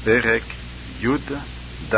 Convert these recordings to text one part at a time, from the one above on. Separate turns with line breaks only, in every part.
פרק י"ד.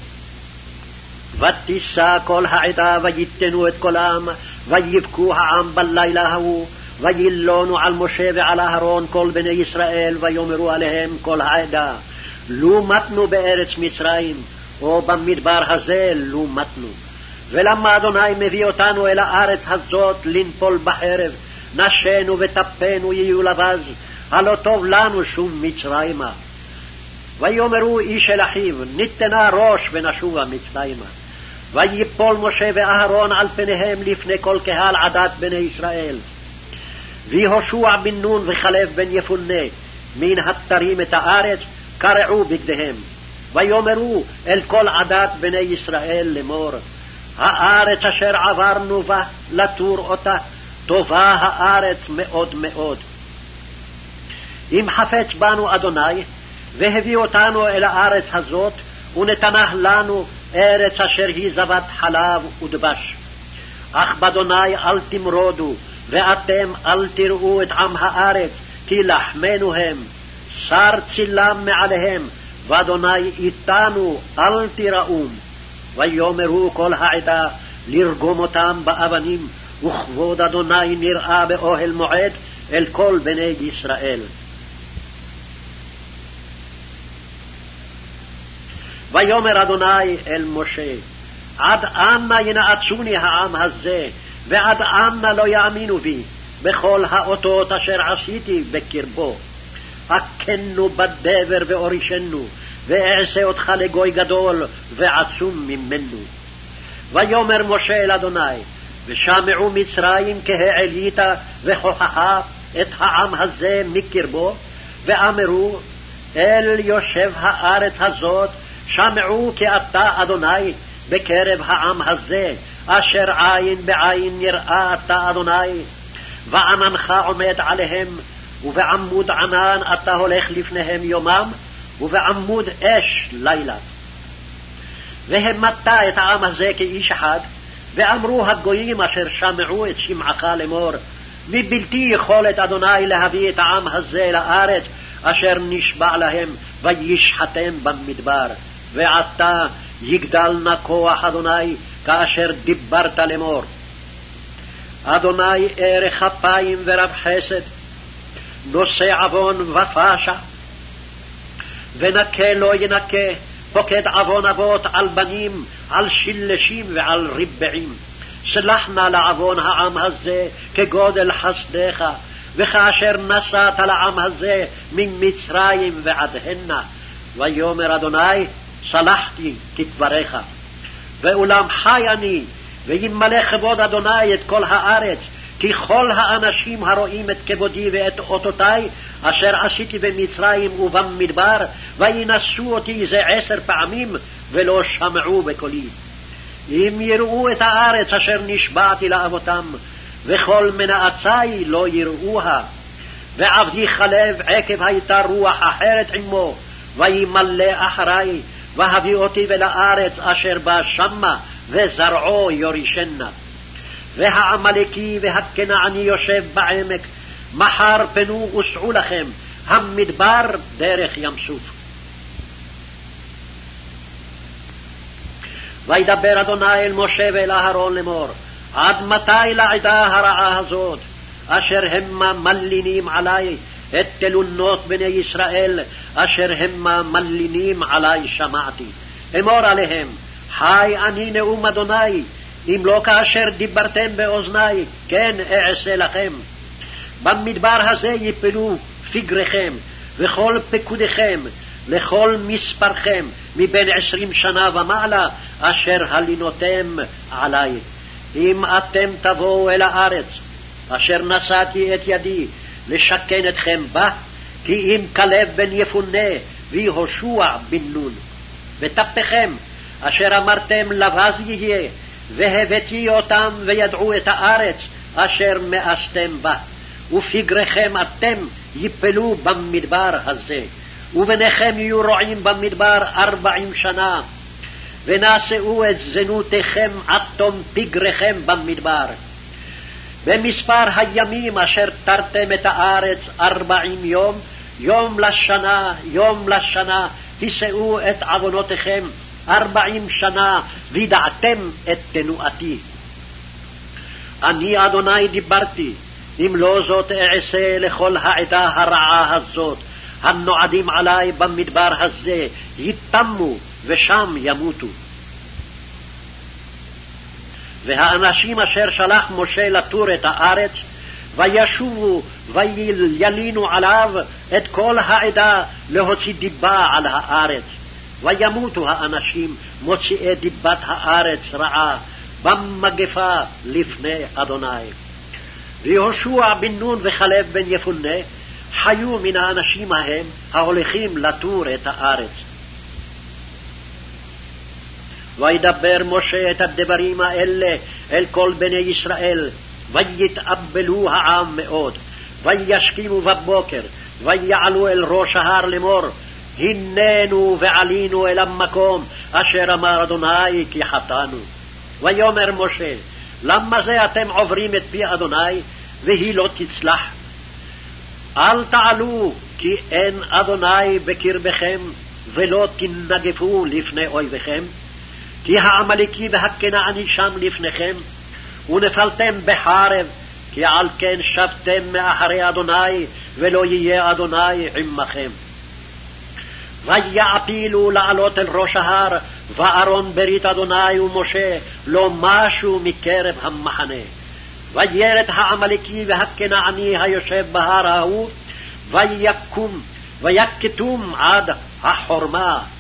ותישא כל העדה ויתנו את קולם, ויבכו העם בלילה ההוא, וילונו על משה ועל אהרון כל בני ישראל, ויאמרו עליהם כל העדה, לו מתנו בארץ מצרים, או במדבר הזה לו מתנו. ולמה אדוני מביא אותנו אל הארץ הזאת לנפול בחרב, נשנו וטפנו יהיו לבז, הלא טוב לנו שום מצרימה. ויאמרו איש אל אחיו, ניתנה ראש ונשובה מצרימה. ויפול משה ואהרון על פניהם לפני כל קהל עדת בני ישראל. ויהושע בן נון וכלב בן יפונה מן התרים את הארץ, קרעו בגדיהם. ויאמרו אל כל עדת בני ישראל לאמור, הארץ אשר עברנו בה לתור אותה, טובה הארץ מאוד מאוד. אם חפץ בנו אדוני, והביא אותנו אל הארץ הזאת, ונתנה לנו ארץ אשר היא זבת חלב ודבש. אך באדוני אל תמרודו, ואתם אל תראו את עם הארץ, כי לחמנו הם, שר צילם מעליהם, ואדוני איתנו אל תראום. ויאמרו כל העדה לרגום אותם באבנים, וכבוד אדוני נראה באוהל מועד אל כל בני ישראל. ויאמר אדוני אל משה, עד אנה ינאצוני העם הזה, ועד אנה לא יאמינו בי, בכל האותות אשר עשיתי בקרבו. הכנו בדבר ואורישנו, ואעשה אותך לגוי גדול ועצום ממנו. ויאמר משה אל אדוני, ושמעו מצרים כהעלית וכוחך את העם הזה מקרבו, ואמרו אל יושב הארץ הזאת, שמעו כי אתה אדוני בקרב העם הזה, אשר עין בעין נראה אתה אדוני, ועננך עומד עליהם, ובעמוד ענן אתה הולך לפניהם יומם, ובעמוד אש לילה. והמתת את העם הזה כאיש אחד, ואמרו הגויים אשר שמעו את שמעך לאמור, מבלתי יכולת אדוני להביא את העם הזה לארץ, אשר נשבע להם וישחטם במדבר. ועתה יגדל נא כוח אדוני כאשר דיברת לאמור. אדוני ערך אפיים ורב חסד, נושא עוון ופשע, ונקה לא ינקה, פוקד עוון אבות על בנים, על שלשים ועל רבעים. סלח נא לעוון העם הזה כגודל חסדך, וכאשר נסעת לעם הזה ממצרים ועד הנה. ויאמר אדוני, סלחתי כדבריך. ואולם חי אני, וימלא כבוד אדוני את כל הארץ, כי כל האנשים הרואים את כבודי ואת אותותי, אשר עשיתי במצרים ובמדבר, וינשאו אותי זה 10 פעמים, ולא שמעו בקולי. אם יראו את הארץ אשר נשבעתי לאבותם, וכל מנאצי לא יראוה. ועבדי חלב עקב הייתה רוח אחרת עמו, וימלא אחרי, והביא אותי ולארץ אשר בה שמה, וזרעו יורישנה. והעמלקי והכנעני יושב בעמק, מחר פנו וסעו לכם, המדבר דרך ים סוף. וידבר אדוני אל משה ואל אהרון לאמור, עד מתי לעדה הרעה הזאת, אשר המה מלינים עלי את תלונות בני ישראל, אשר המה מלינים עלי שמעתי. אמור עליהם, חי אני נאום אדוני, אם לא כאשר דיברתם באוזני, כן אעשה לכם. במדבר הזה יפלו פגריכם, וכל פקודיכם, לכל מספרכם, מבין 20 שנה ומעלה, אשר הלינותם עלי. אם אתם תבואו אל הארץ, אשר נשאתי את ידי לשכן אתכם בה, כי אם כלב בן יפונה ויהושע בן נון. וטפכם, אשר אמרתם לבז יהיה, והבאתי אותם וידעו את הארץ אשר מאסתם בה. ופגריכם אתם יפלו במדבר הזה, ובניכם יהיו רועים במדבר 40 שנה, ונשאו את זנותיכם עד תום פגריכם במדבר. במספר הימים אשר תרתם את הארץ 40 יום, יום לשנה, הישאו את עוונותיכם 40 שנה, וידעתם את תנועתי. אני אדוני דיברתי, אם לא זאת אעשה לכל העדה הרעה הזאת, הנועדים עלי במדבר הזה, יתמו ושם ימותו. והאנשים אשר שלח משה לתור את הארץ, וישובו וילינו עליו את כל העדה להוציא דיבה על הארץ. וימותו האנשים מוציאי דיבת הארץ רעה במגפה לפני אדוני. ויהושע בן נון וכלב בן יפונה חיו מן האנשים ההם ההולכים לתור את הארץ. וידבר משה את הדברים האלה אל כל בני ישראל, ויתאבלו העם מאוד, וישכימו בבוקר, ויעלו אל ראש ההר לאמור, הננו ועלינו אל המקום אשר אמר אדוני כי חטאנו. ויאמר משה, למה זה אתם עוברים את פי אדוני והיא לא תצלח? אל תעלו כי אין אדוני בקרבכם, ולא תנגפו לפני אויביכם, כי העמלקי והכנעני שם לפניכם, ונפלתם בחרב, כי על כן שבתם מאחרי אדוני, ולא יהיה אדוני עמכם. ויעפילו לעלות אל ראש ההר, וארון ברית אדוני ומשה לא משו מקרב המחנה. וירד העמלקי והכנעני היושב בהר ההוא, ויקום ויקטום עד החורמה.